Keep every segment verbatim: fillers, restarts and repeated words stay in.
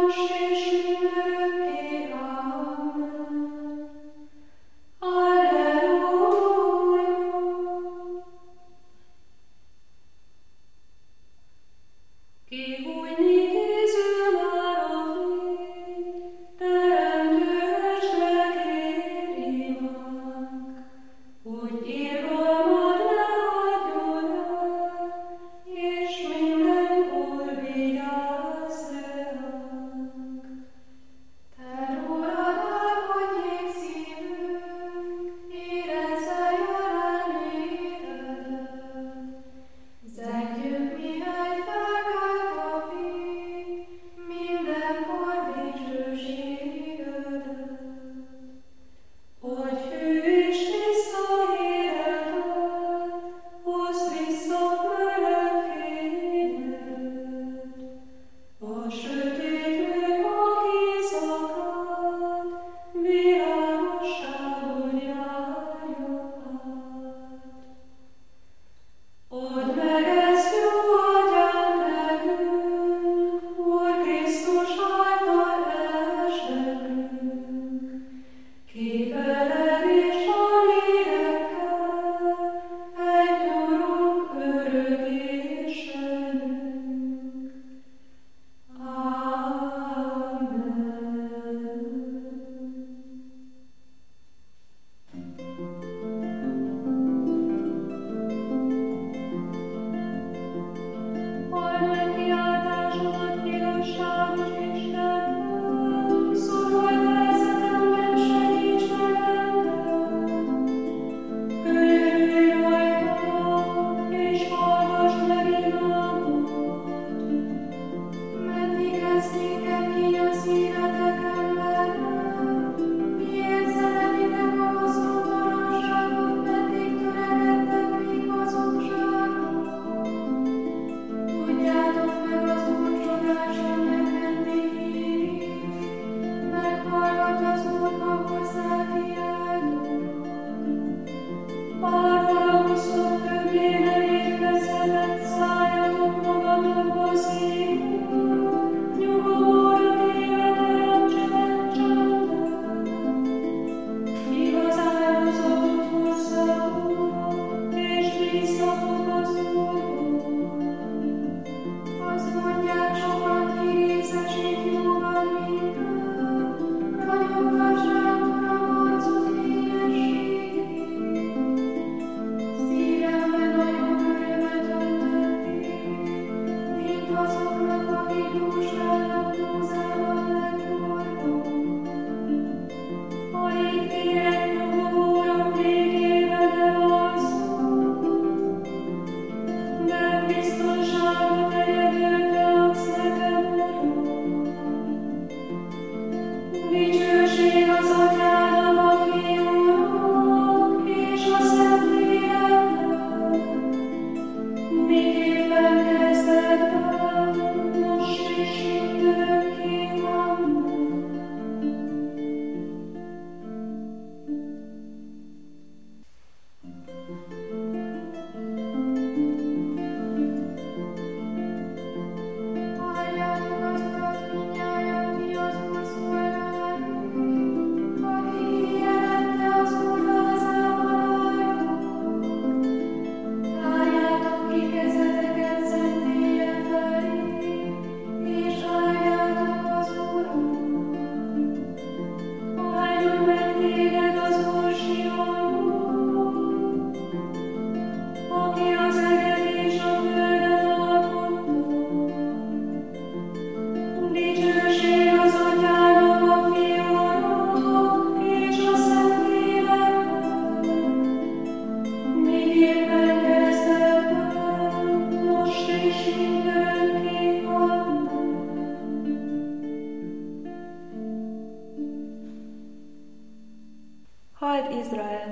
Halld Izrael!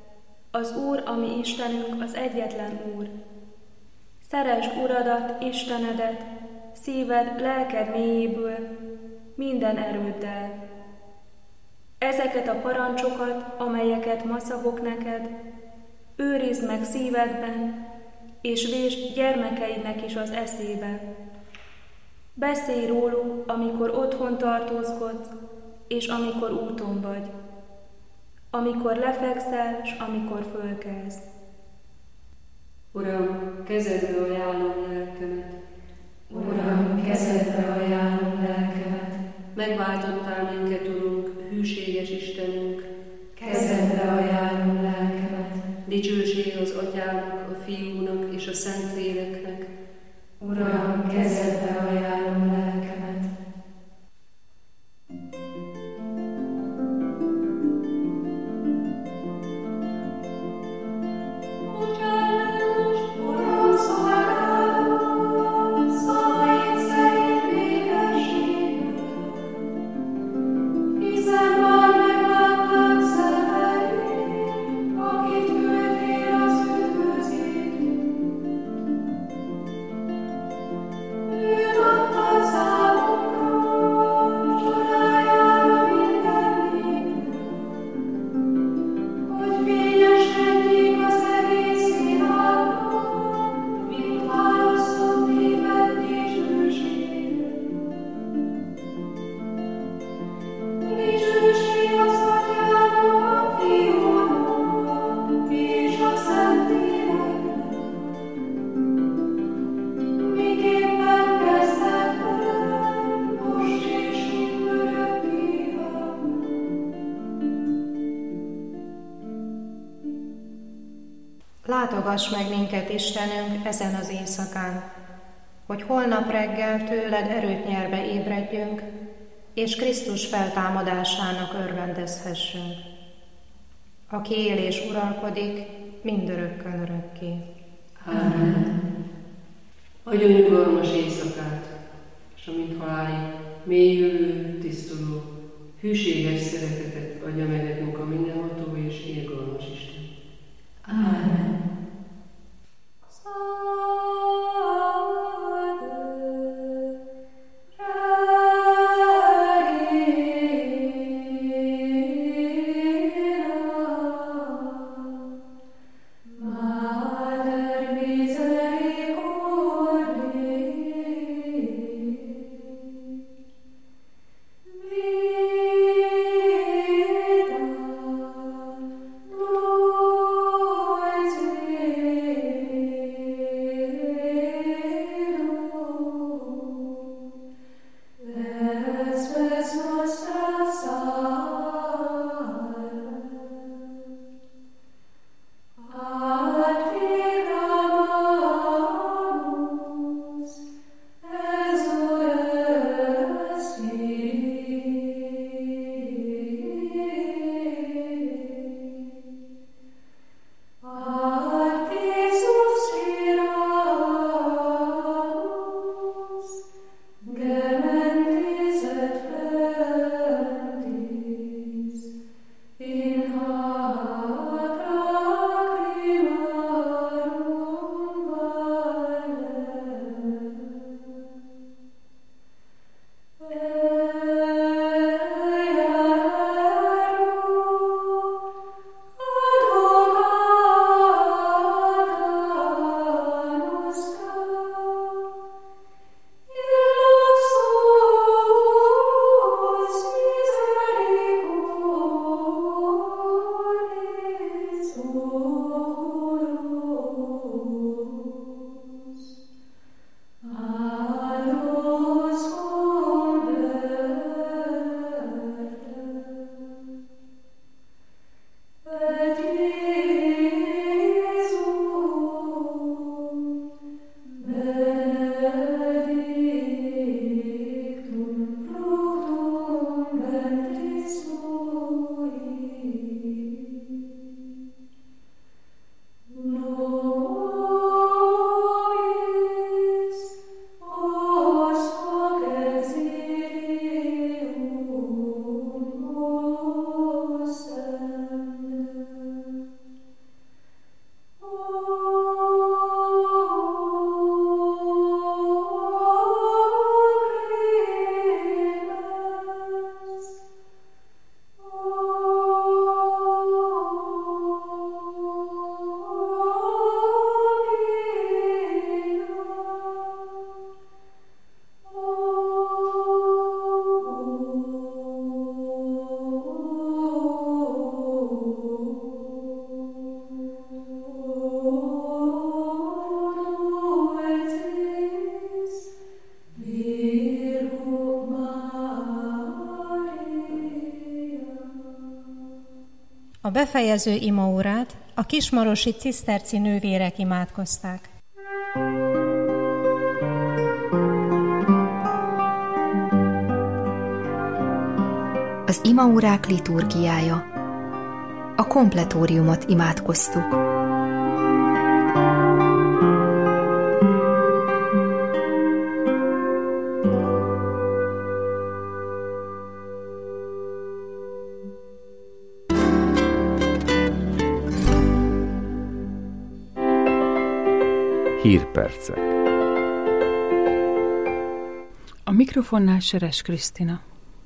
Az Úr, a mi Istenünk, az egyetlen Úr. Szeresd Uradat, Istenedet, szíved, lelked mélyéből, minden erőddel. Ezeket a parancsokat, amelyeket ma szavok neked, őrizd meg szívedben, és vésd gyermekeidnek is az eszébe. Beszélj róluk, amikor otthon tartózkodsz, és amikor úton vagy, amikor lefekszel, s amikor fölkelsz. Uram, kezedbe ajánlom lelkemet. Uram, kezedbe ajánlom lelkemet. Megváltottál minket, Urunk, hűséges Istenünk. Kezedbe ajánlom lelkemet. Dicsőség az Atyának, a Fiúnak és a Szentléleknek. Uram, kezedbe ajánlom lelkemet. Látogass meg minket, Istenünk, ezen az éjszakán, hogy holnap reggel tőled erőt nyerve ébredjünk, és Krisztus feltámadásának örvendezhessünk, aki él és uralkodik mindörökkön örökké. Amen. Adjon nyugalmas éjszakát, és amint halálig mélyülő, tisztuló, hűséges szeretetet adja meg nekünk a mindenható és irgalmas Isten. Amen. Lord, A befejező imaórát a kismarosi ciszterci nővérek imádkozták. Az imaórák liturgiája. A kompletóriumot imádkoztuk. Hírpercek. A mikrofonnál Seres Krisztina.